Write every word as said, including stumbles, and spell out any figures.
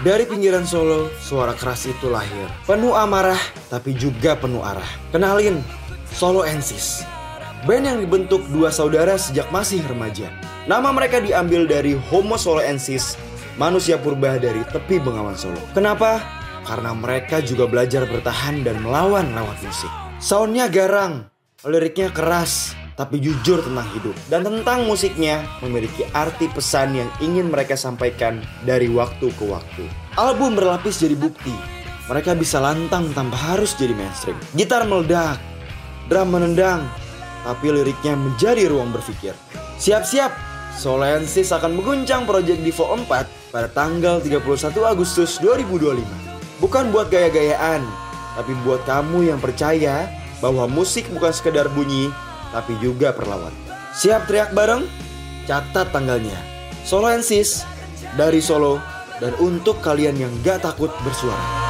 Dari pinggiran Solo, suara keras itu lahir. Penuh amarah, tapi juga penuh arah. Kenalin, Soloensis. Band yang dibentuk dua saudara sejak masih remaja. Nama mereka diambil dari Homo Soloensis, manusia purba dari tepi Bengawan Solo. Kenapa? Karena mereka juga belajar bertahan dan melawan lewat musik. Soundnya garang, liriknya keras, tapi jujur tentang hidup. Dan tentang musiknya memiliki arti pesan yang ingin mereka sampaikan dari waktu ke waktu. Album Berlapis jadi bukti, mereka bisa lantang tanpa harus jadi mainstream. Gitar meledak, drum menendang, tapi liriknya menjadi ruang berpikir. Siap-siap, Soloensis akan mengguncang proyek Divo empat pada tanggal tiga puluh satu Agustus dua ribu dua puluh lima. Bukan buat gaya-gayaan, tapi buat kamu yang percaya bahwa musik bukan sekedar bunyi, tapi juga perlawan. Siap teriak bareng? Catat tanggalnya. Soloensis, dari Solo, dan untuk kalian yang gak takut bersuara.